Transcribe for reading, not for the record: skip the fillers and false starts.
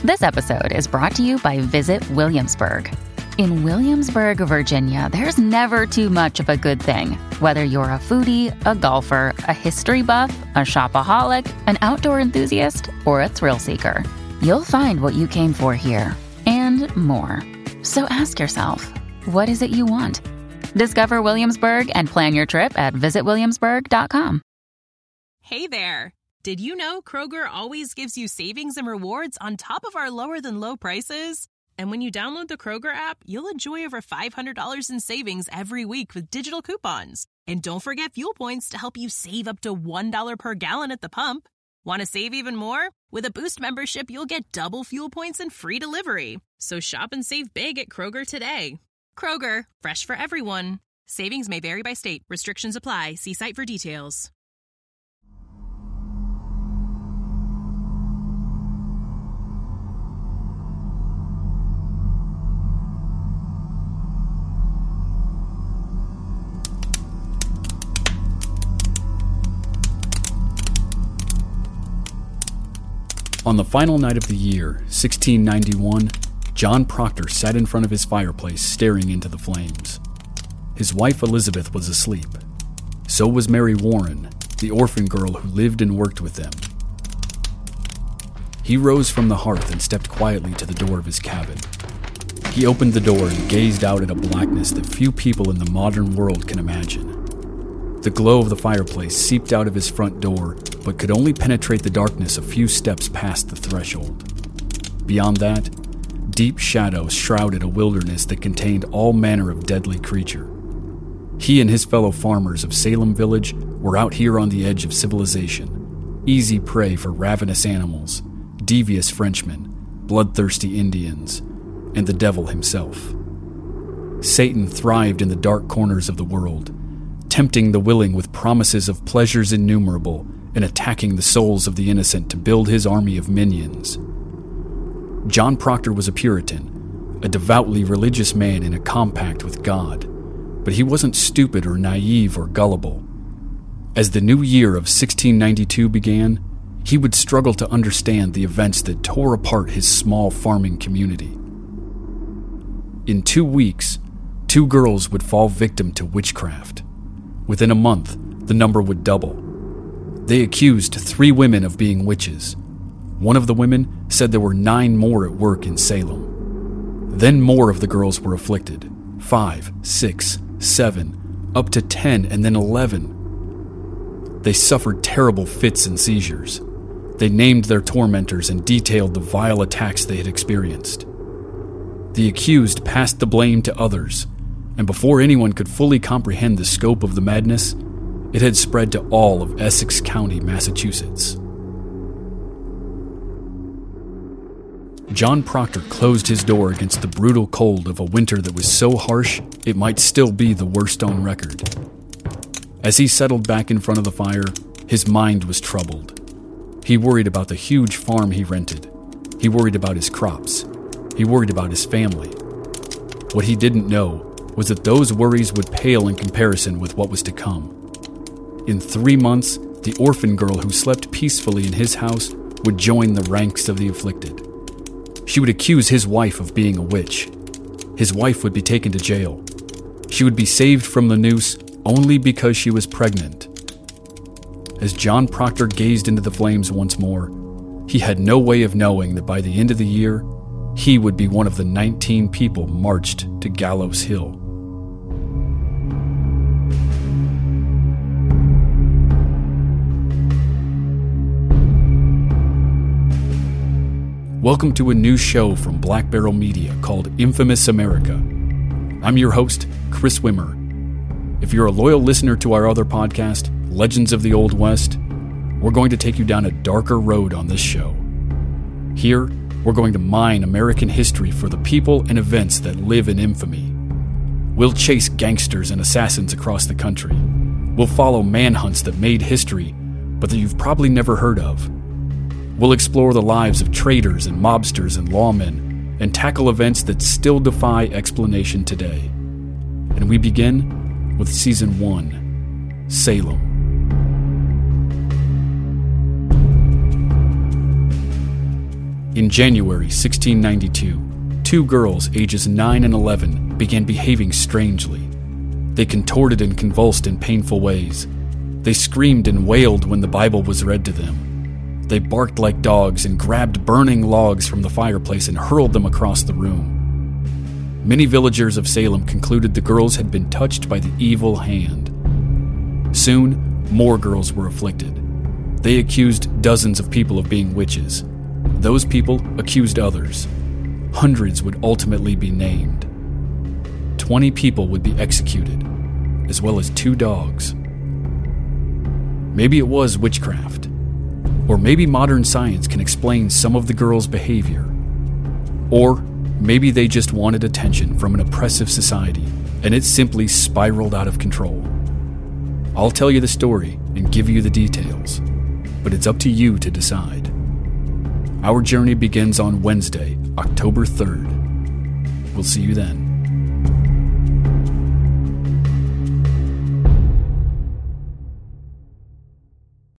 This episode is brought to you by Visit Williamsburg. In Williamsburg, Virginia, there's never too much of a good thing. Whether you're a foodie, a golfer, a history buff, a shopaholic, an outdoor enthusiast, or a thrill seeker, you'll find what you came for here and more. So ask yourself, what is it you want? Discover Williamsburg and plan your trip at visitwilliamsburg.com. Hey there! Did you know Kroger always gives you savings and rewards on top of our lower-than-low prices? And when you download the Kroger app, you'll enjoy over $500 in savings every week with digital coupons. And don't forget fuel points to help you save up to $1 per gallon at the pump. Want to save even more? With a Boost membership, you'll get double fuel points and free delivery. So shop and save big at Kroger today. Kroger, fresh for everyone. Savings may vary by state. Restrictions apply. See site for details. On the final night of the year, 1691, John Proctor sat in front of his fireplace staring into the flames. His wife Elizabeth was asleep. So was Mary Warren, the orphan girl who lived and worked with them. He rose from the hearth and stepped quietly to the door of his cabin. He opened the door and gazed out at a blackness that few people in the modern world can imagine. The glow of the fireplace seeped out of his front door, but could only penetrate the darkness a few steps past the threshold. Beyond that, deep shadows shrouded a wilderness that contained all manner of deadly creature. He and his fellow farmers of Salem Village were out here on the edge of civilization, easy prey for ravenous animals, devious Frenchmen, bloodthirsty Indians, and the devil himself. Satan thrived in the dark corners of the world, tempting the willing with promises of pleasures innumerable and attacking the souls of the innocent to build his army of minions. John Proctor was a Puritan, a devoutly religious man in a compact with God, but he wasn't stupid or naive or gullible. As the new year of 1692 began, he would struggle to understand the events that tore apart his small farming community. In 2 weeks, 2 girls would fall victim to witchcraft. Within a month, the number would double. They accused 3 women of being witches. One of the women said there were 9 more at work in Salem. Then more of the girls were afflicted. 5, 6, 7, up to 10, and then 11. They suffered terrible fits and seizures. They named their tormentors and detailed the vile attacks they had experienced. The accused passed the blame to others, and before anyone could fully comprehend the scope of the madness, it had spread to all of Essex County, Massachusetts. John Proctor closed his door against the brutal cold of a winter that was so harsh it might still be the worst on record. As he settled back in front of the fire, his mind was troubled. He worried about the huge farm he rented. He worried about his crops. He worried about his family. What he didn't know was that those worries would pale in comparison with what was to come. In 3 months, the orphan girl who slept peacefully in his house would join the ranks of the afflicted. She would accuse his wife of being a witch. His wife would be taken to jail. She would be saved from the noose only because she was pregnant. As John Proctor gazed into the flames once more, he had no way of knowing that by the end of the year, he would be one of the 19 people marched to Gallows Hill. Welcome to a new show from Black Barrel Media called Infamous America. I'm your host, Chris Wimmer. If you're a loyal listener to our other podcast, Legends of the Old West, we're going to take you down a darker road on this show. Here, we're going to mine American history for the people and events that live in infamy. We'll chase gangsters and assassins across the country. We'll follow manhunts that made history, but that you've probably never heard of. We'll explore the lives of traitors and mobsters and lawmen, and tackle events that still defy explanation today. And we begin with Season 1, Salem. In January 1692, 2 girls ages 9 and 11 began behaving strangely. They contorted and convulsed in painful ways. They screamed and wailed when the Bible was read to them. They barked like dogs and grabbed burning logs from the fireplace and hurled them across the room. Many villagers of Salem concluded the girls had been touched by the evil hand. Soon, more girls were afflicted. They accused dozens of people of being witches. Those people accused others. Hundreds would ultimately be named. 20 people would be executed, as well as 2 dogs. Maybe it was witchcraft. Or maybe modern science can explain some of the girls' behavior. Or maybe they just wanted attention from an oppressive society, and it simply spiraled out of control. I'll tell you the story and give you the details, but it's up to you to decide. Our journey begins on Wednesday, October 3rd. We'll see you then.